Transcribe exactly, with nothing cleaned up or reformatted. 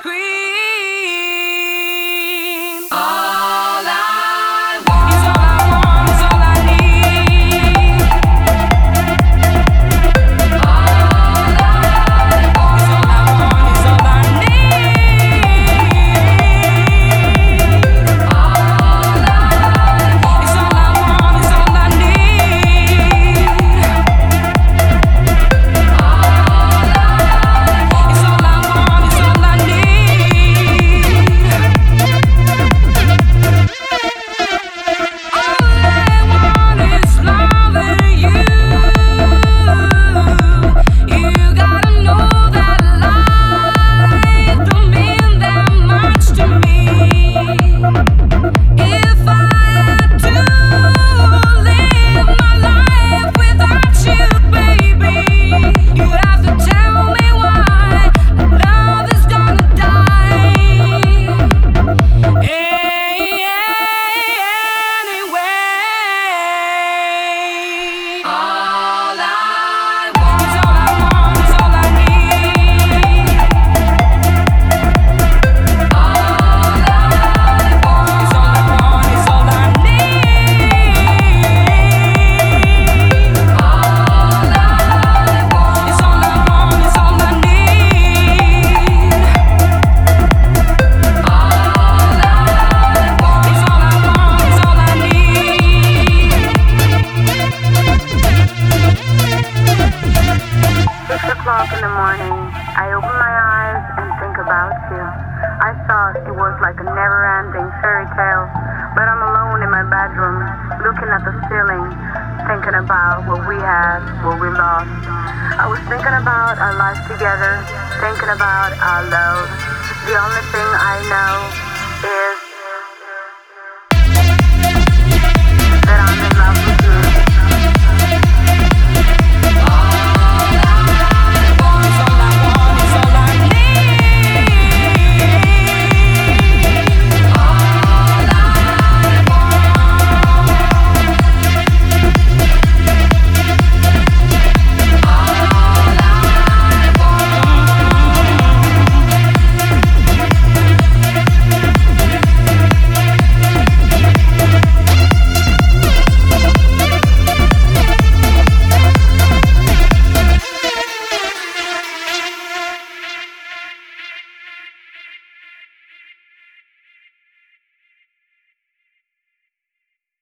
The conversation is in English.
o'clock in the morning, I open my eyes and think about you. I thought it was like a never-ending fairy tale, but I'm alone in my bedroom, looking at the ceiling, thinking about what we had, what we lost. I was thinking about our life together, thinking about our love. The only thing I know is that I'm in love.